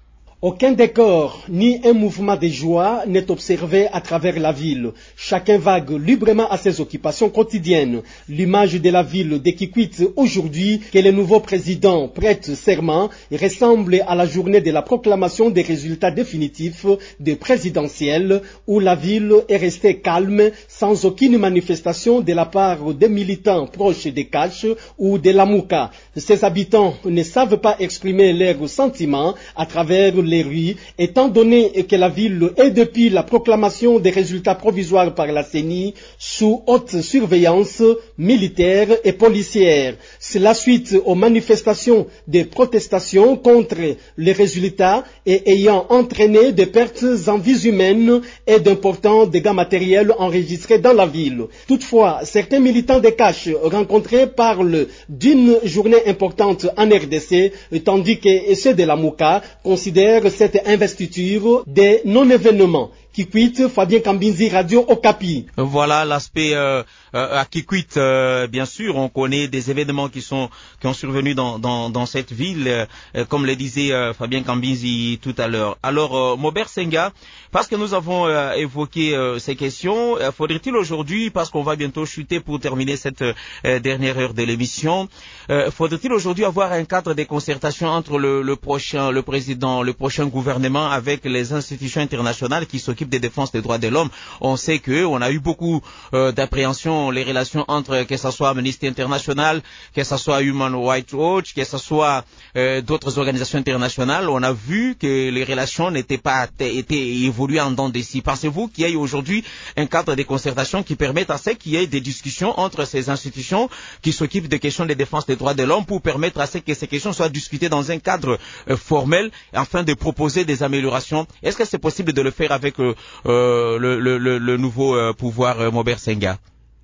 Aucun décor ni un mouvement de joie n'est observé à travers la ville. Chacun vague librement à ses occupations quotidiennes. L'image de la ville de Kikwit aujourd'hui que le nouveau président prête serment ressemble à la journée de la proclamation des résultats définitifs des présidentielles où la ville est restée calme sans aucune manifestation de la part des militants proches des Caches ou de Lamouka. Ses habitants ne savent pas exprimer leurs sentiments à travers les rues, étant donné que la ville est depuis la proclamation des résultats provisoires par la C E N I sous haute surveillance militaire et policière. C'est la suite aux manifestations de protestations contre les résultats et ayant entraîné des pertes en vies humaines et d'importants dégâts matériels enregistrés dans la ville. Toutefois, certains militants des Caches rencontrés parlent d'une journée importante en R D C, tandis que ceux de la Mouka considèrent cette investiture des non-événements. Kikwit, Fabien Kambinzi, Radio Okapi. Voilà l'aspect euh, euh, à Kikwit. Euh, bien sûr, on connaît des événements qui sont qui ont survenu dans dans, dans cette ville, euh, comme le disait euh, Fabien Kambinzi tout à l'heure. Alors, euh, Maubert Senga, parce que nous avons euh, évoqué euh, ces questions, euh, faudrait-il aujourd'hui, parce qu'on va bientôt chuter pour terminer cette euh, dernière heure de l'émission, euh, faudrait-il aujourd'hui avoir un cadre de concertation entre le, le prochain, le président, le prochain gouvernement avec les institutions internationales qui s'occupent des défenses des droits de l'homme? On sait que on a eu beaucoup euh, d'appréhension, les relations entre, que ce soit Amnesty International, que ce soit Human Rights Watch, que ce soit euh, d'autres organisations internationales. On a vu que les relations n'étaient pas étaient évoluées en dents d'ici. Pensez-vous qu'il y ait aujourd'hui un cadre de concertation qui permette à ce qu'il y ait des discussions entre ces institutions qui s'occupent des questions de défense des droits de l'homme pour permettre à ce que ces questions soient discutées dans un cadre euh, formel afin de proposer des améliorations? Est-ce que c'est possible de le faire avec euh, Euh, le, le, le nouveau euh, pouvoir euh, Maubert Senga?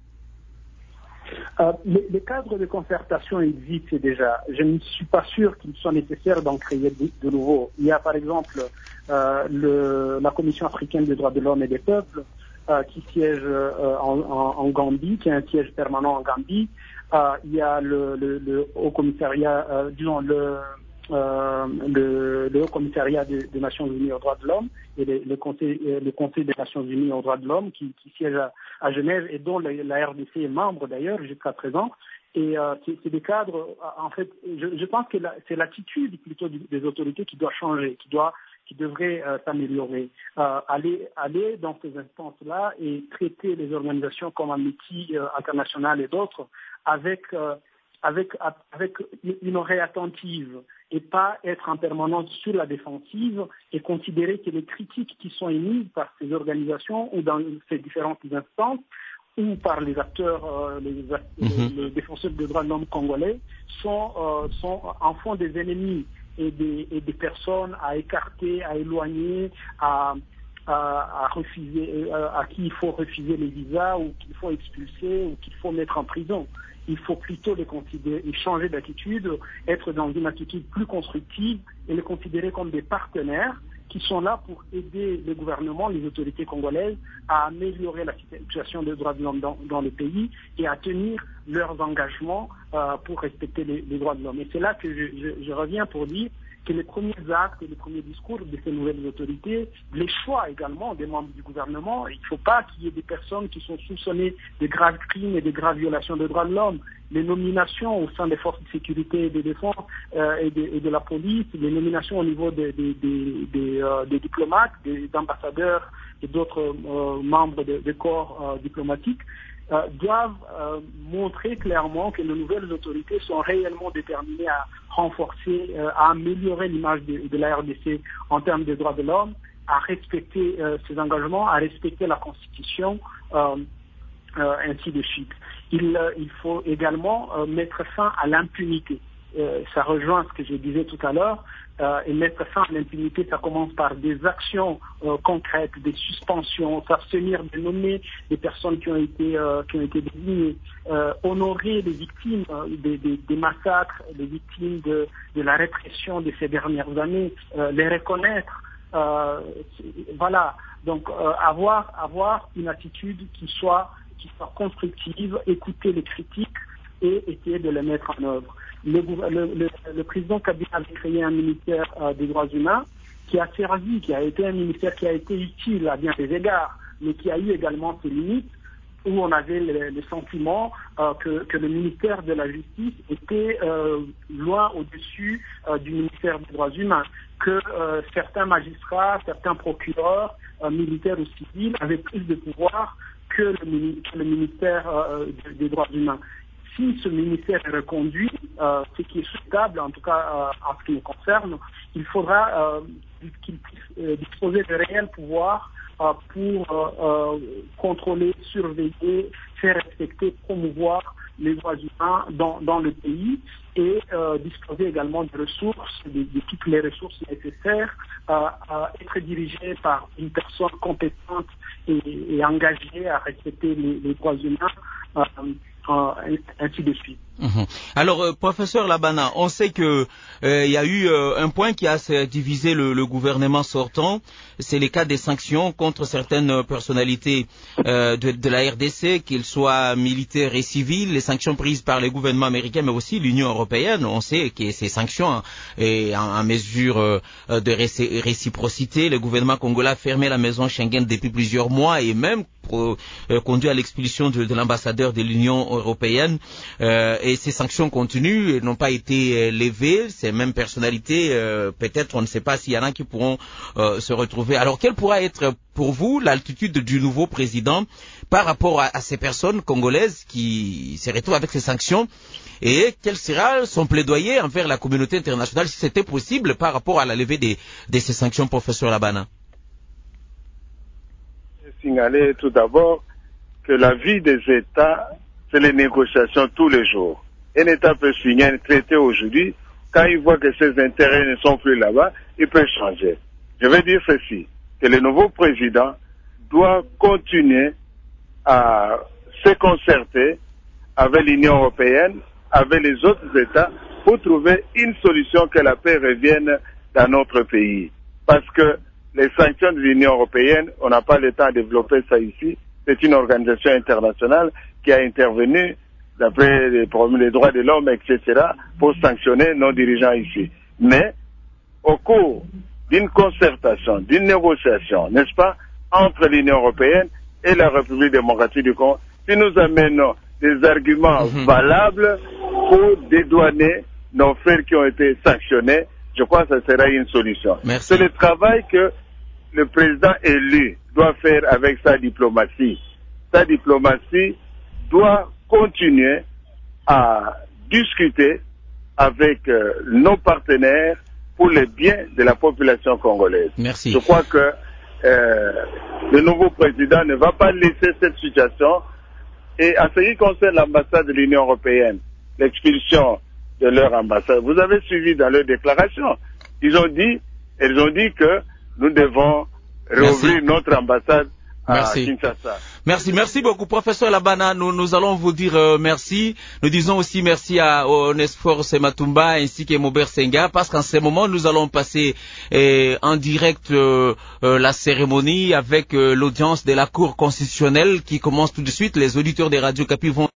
Euh, les, les cadres de concertation existent déjà. Je ne suis pas sûr qu'il soit nécessaire d'en créer de, de nouveaux. Il y a par exemple euh, le, la Commission africaine des droits de l'homme et des peuples euh, qui siège euh, en, en, en Gambie, qui a un siège permanent en Gambie. Euh, il y a le, le, le Haut Commissariat, euh, disons le Euh, le, le Haut Commissariat des, des Nations Unies aux droits de l'homme et le, le, conseil, le Conseil des Nations Unies aux droits de l'homme qui, qui siège à, à Genève et dont la, la R D C est membre d'ailleurs jusqu'à présent. Et euh, c'est, c'est des cadres, en fait, je, je pense que la, c'est l'attitude plutôt des autorités qui doit changer, qui doit qui devrait euh, s'améliorer. Euh, aller, aller dans ces instances-là et traiter les organisations comme Amnesty euh, International et d'autres avec, euh, avec, avec une oreille attentive et pas être en permanence sur la défensive et considérer que les critiques qui sont émises par ces organisations ou dans ces différentes instances ou par les acteurs, euh, les, mm-hmm. les, les défenseurs des droits de l'homme congolais sont, euh, sont en fond des ennemis et des, et des personnes à écarter, à éloigner, à, à, à refuser, à qui il faut refuser les visas ou qu'il faut expulser ou qu'il faut mettre en prison. Il faut plutôt les considérer, changer d'attitude, être dans une attitude plus constructive et les considérer comme des partenaires qui sont là pour aider le gouvernement, les autorités congolaises à améliorer la situation des droits de l'homme dans, dans le pays et à tenir leurs engagements euh, pour respecter les, les droits de l'homme. Et c'est là que je, je, je reviens pour dire que les premiers actes et les premiers discours de ces nouvelles autorités, les choix également des membres du gouvernement, il ne faut pas qu'il y ait des personnes qui sont soupçonnées de graves crimes et de graves violations des droits de l'homme. Les nominations au sein des forces de sécurité et de défense euh, et, de, et de la police, les nominations au niveau des, des, des, des, euh, des diplomates, des ambassadeurs et d'autres euh, membres des de corps euh, diplomatiques, Euh, doivent euh, montrer clairement que les nouvelles autorités sont réellement déterminées à renforcer, euh, à améliorer l'image de, de la R D C en termes des droits de l'homme, à respecter euh, ses engagements, à respecter la Constitution, euh, euh, ainsi de suite. Il, euh, il faut également euh, mettre fin à l'impunité. Euh, ça rejoint ce que je disais tout à l'heure. Euh, et mettre fin à l'impunité, ça commence par des actions euh, concrètes, des suspensions, s'abstenir de nommer des personnes qui ont été, euh, qui ont été désignées, euh, honorer les victimes euh, des, des, des massacres, les victimes de, de la répression de ces dernières années, euh, les reconnaître. Euh, voilà, donc euh, avoir, avoir une attitude qui soit, qui soit constructive, écouter les critiques et essayer de les mettre en œuvre. Le, le, le, le président Kabila avait créé un ministère euh, des droits humains qui a servi, qui a été un ministère qui a été utile à bien des égards, mais qui a eu également ses limites, où on avait le, le sentiment euh, que, que le ministère de la Justice était euh, loin au-dessus euh, du ministère des Droits humains, que euh, certains magistrats, certains procureurs, euh, militaires ou civils, avaient plus de pouvoir que le, que le ministère euh, des Droits humains. Si ce ministère est reconduit, euh, ce qui est souhaitable, en tout cas euh, en ce qui me concerne, il faudra euh, qu'il puisse euh, disposer de réels pouvoirs euh, pour euh, euh, contrôler, surveiller, faire respecter, promouvoir les droits humains dans, dans le pays et euh, disposer également de ressources, de, de toutes les ressources nécessaires à, à être dirigé par une personne compétente et, et engagée à respecter les, les droits humains. Euh, Euh, ainsi de suite. Mmh. Alors, euh, professeur Labana, on sait que euh, il y a eu euh, un point qui a divisé le, le gouvernement sortant, c'est les cas des sanctions contre certaines personnalités euh, de, de la R D C, qu'ils soient militaires et civils, les sanctions prises par les gouvernements américains, mais aussi l'Union européenne. On sait que ces sanctions hein, est en, en mesure euh, de réci- réciprocité. Le gouvernement congolais a fermé la maison Schengen depuis plusieurs mois et même pour, euh, conduit à l'expulsion de, de l'ambassadeur de l'Union européenne. Euh, et ces sanctions continuent et n'ont pas été euh, levées. Ces mêmes personnalités, euh, peut-être, on ne sait pas s'il y en a qui pourront euh, se retrouver. Alors, quelle pourra être pour vous l'altitude du nouveau président par rapport à, à ces personnes congolaises qui se retrouvent avec ces sanctions et quel sera son plaidoyer envers la communauté internationale si c'était possible par rapport à la levée des, de ces sanctions, professeur Labana? Signaler tout d'abord que la vie des États, c'est les négociations tous les jours. Un État peut signer un traité aujourd'hui, quand il voit que ses intérêts ne sont plus là-bas, il peut changer. Je veux dire ceci, que le nouveau président doit continuer à se concerter avec l'Union européenne, avec les autres États, pour trouver une solution que la paix revienne dans notre pays. Parce que les sanctions de l'Union européenne, on n'a pas le temps de développer ça ici, c'est une organisation internationale qui a intervenu d'après les problèmes des droits de l'homme, et cetera, pour sanctionner nos dirigeants ici. Mais, au cours d'une concertation, d'une négociation, n'est-ce pas, entre l'Union européenne et la République démocratique du Congo, si nous amenons des arguments mmh. valables pour dédouaner nos frères qui ont été sanctionnés, je crois que ce sera une solution. Merci. C'est le travail que le président élu doit faire avec sa diplomatie. Sa diplomatie doit continuer à discuter avec euh, nos partenaires pour le bien de la population congolaise. Merci. Je crois que euh, le nouveau président ne va pas laisser cette situation. Et en ce qui concerne l'ambassade de l'Union européenne, l'expulsion de leur ambassade, vous avez suivi dans leur déclaration, ils ont dit, ils ont dit que nous devons réouvrir merci. Notre ambassade à merci. Kinshasa. Merci, merci beaucoup, professeur Labana. Nous, nous allons vous dire euh, merci. Nous disons aussi merci à Onesphore Sematumba ainsi qu'à Maubert Senga parce qu'en ce moment, nous allons passer euh, en direct euh, euh, la cérémonie avec euh, l'audience de la Cour constitutionnelle qui commence tout de suite. Les auditeurs des Radio Capi vont